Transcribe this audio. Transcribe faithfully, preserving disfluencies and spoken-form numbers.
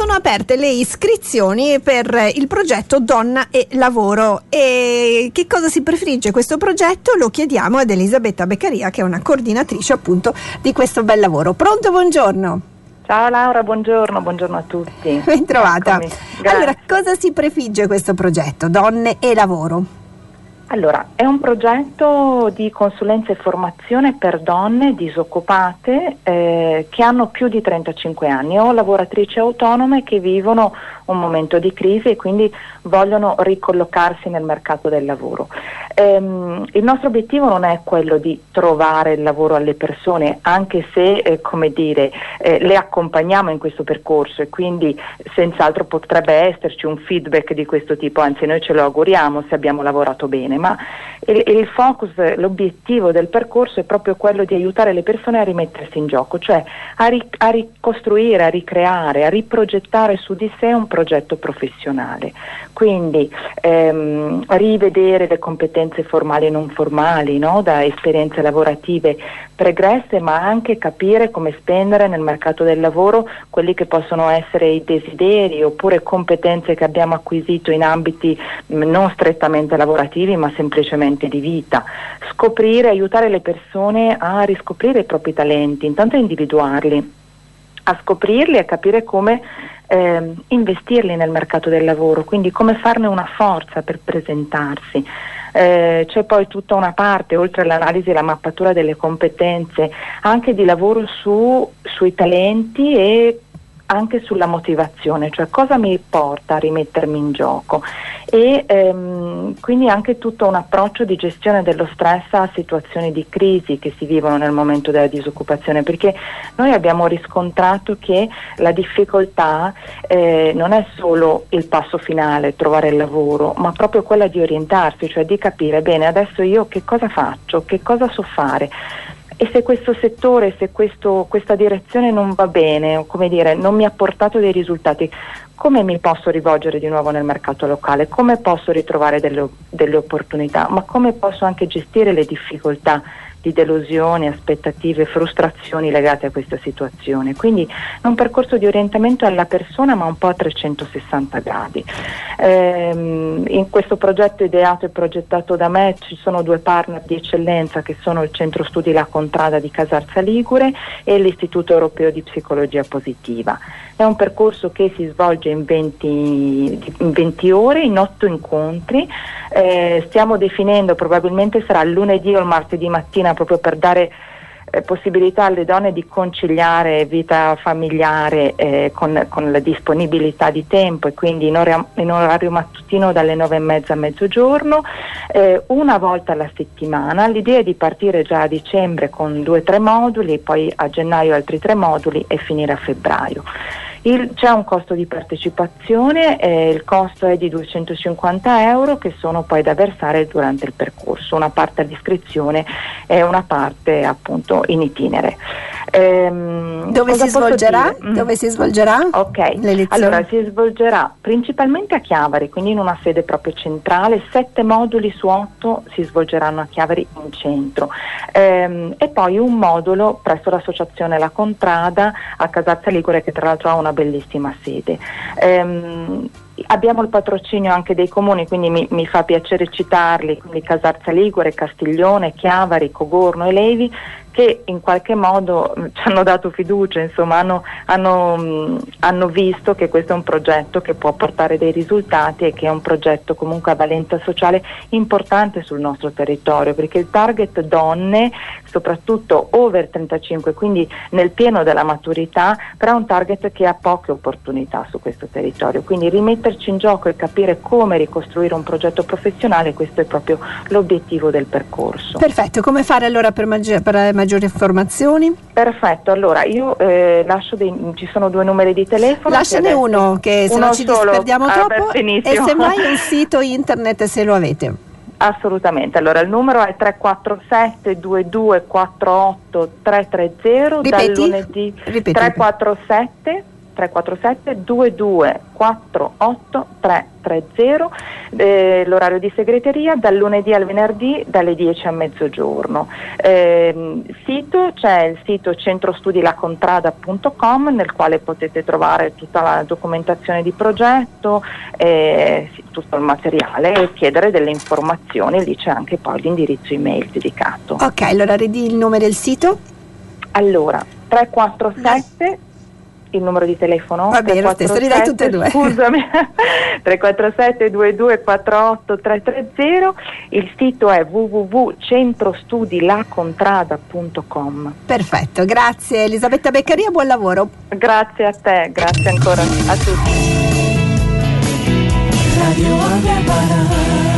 sono aperte le iscrizioni per il progetto Donna e Lavoro. E che cosa si prefigge questo progetto? Lo chiediamo ad Elisabetta Beccaria, che è una coordinatrice appunto di questo bel lavoro. Pronto, buongiorno. Ciao Laura, buongiorno, buongiorno a tutti. Ben trovata. Allora, cosa si prefigge questo progetto Donne e Lavoro? Allora, è un progetto di consulenza e formazione per donne disoccupate eh, che hanno più di trentacinque anni o lavoratrici autonome che vivono un momento di crisi e quindi vogliono ricollocarsi nel mercato del lavoro. Ehm, il nostro obiettivo non è quello di trovare il lavoro alle persone, anche se eh, come dire, eh, le accompagniamo in questo percorso e quindi senz'altro potrebbe esserci un feedback di questo tipo, anzi noi ce lo auguriamo se abbiamo lavorato bene, ma il, il focus, l'obiettivo del percorso è proprio quello di aiutare le persone a rimettersi in gioco, cioè a, ri, a ricostruire, a ricreare, a riprogettare su di sé un progetto professionale. Quindi ehm, rivedere le competenze formali e non formali, no? Da esperienze lavorative pregresse, ma anche capire come spendere nel mercato del lavoro quelli che possono essere i desideri oppure competenze che abbiamo acquisito in ambiti mh, non strettamente lavorativi ma semplicemente di vita. Scoprire, aiutare le persone a riscoprire i propri talenti, intanto a individuarli, a scoprirli e a capire come eh, investirli nel mercato del lavoro, quindi come farne una forza per presentarsi. Eh, c'è poi tutta una parte, oltre all'analisi e la mappatura delle competenze, anche di lavoro su, sui talenti e anche sulla motivazione, cioè cosa mi porta a rimettermi in gioco e ehm, quindi anche tutto un approccio di gestione dello stress a situazioni di crisi che si vivono nel momento della disoccupazione, perché noi abbiamo riscontrato che la difficoltà eh, non è solo il passo finale, trovare il lavoro, ma proprio quella di orientarsi, cioè di capire bene adesso io che cosa faccio, che cosa so fare. E se questo settore, se questo, questa direzione non va bene, o come dire, non mi ha portato dei risultati, come mi posso rivolgere di nuovo nel mercato locale? Come posso ritrovare delle, delle opportunità? Ma come posso anche gestire le difficoltà di delusioni, aspettative, frustrazioni legate a questa situazione? Quindi è un percorso di orientamento alla persona ma un po' a trecentosessanta gradi. Ehm, in questo progetto ideato e progettato da me ci sono due partner di eccellenza che sono il Centro Studi La Contrada di Casarza Ligure e l'Istituto Europeo di Psicologia Positiva. È un percorso che si svolge in venti, in venti ore, in otto incontri. Eh, stiamo definendo, probabilmente sarà il lunedì o il martedì mattina, proprio per dare eh, possibilità alle donne di conciliare vita familiare eh, con, con la disponibilità di tempo e quindi in, ora, in orario mattutino dalle nove e mezza a mezzogiorno, eh, una volta alla settimana. L'idea è di partire già a dicembre con due o tre moduli, poi a gennaio altri tre moduli e finire a febbraio. Il, c'è un costo di partecipazione, eh, il costo è di duecentocinquanta euro che sono poi da versare durante il percorso, una parte all'iscrizione e una parte appunto in itinere. Ehm, Dove si svolgerà? Mm. Dove si svolgerà? Ok, allora si svolgerà principalmente a Chiavari, quindi in una sede proprio centrale, sette moduli su otto si svolgeranno a Chiavari in centro ehm, e poi un modulo presso l'associazione La Contrada a Casarza Ligure che tra l'altro ha una bellissima sede. Ehm, abbiamo il patrocinio anche dei comuni, quindi mi, mi fa piacere citarli, quindi Casarza Ligure, Castiglione, Chiavari, Cogorno e Levi, che in qualche modo mh, ci hanno dato fiducia, insomma hanno, hanno, mh, hanno visto che questo è un progetto che può portare dei risultati e che è un progetto comunque a valenza sociale importante sul nostro territorio, perché il target donne, soprattutto over trentacinque, quindi nel pieno della maturità, però è un target che ha poche opportunità su questo territorio, quindi rimetterci in gioco e capire come ricostruire un progetto professionale, questo è proprio l'obiettivo del percorso. Perfetto, come fare allora per, maggi- per maggiori informazioni? Perfetto, allora io eh, lascio dei, ci sono due numeri di telefono. Lasciane uno, che se uno no ci solo. disperdiamo Ah, troppo, beh, e semmai un sito internet se lo avete. Assolutamente, allora il numero è tre quattro sette due due quattro otto tre tre zero. Ripeti? Dal lunedì Ripeti. tre quattro sette tre quattro sette due due quattro otto tre tre zero, eh, l'orario di segreteria dal lunedì al venerdì dalle dieci a mezzogiorno. Eh, sito, c'è il sito centrostudilacontrada punto com nel quale potete trovare tutta la documentazione di progetto, eh, sì, tutto il materiale e chiedere delle informazioni, lì c'è anche poi l'indirizzo email dedicato. Ok, allora ridi il nome del sito? Allora, tre quattro sette il numero di telefono? Va bene, lo stesso, ridai tutte e due. Scusami, tre quattro sette due due quattro otto tre tre zero, il sito è w w w punto centrostudilacontrada punto com. Perfetto, grazie Elisabetta Beccaria, buon lavoro. Grazie a te, grazie ancora a tutti. Radio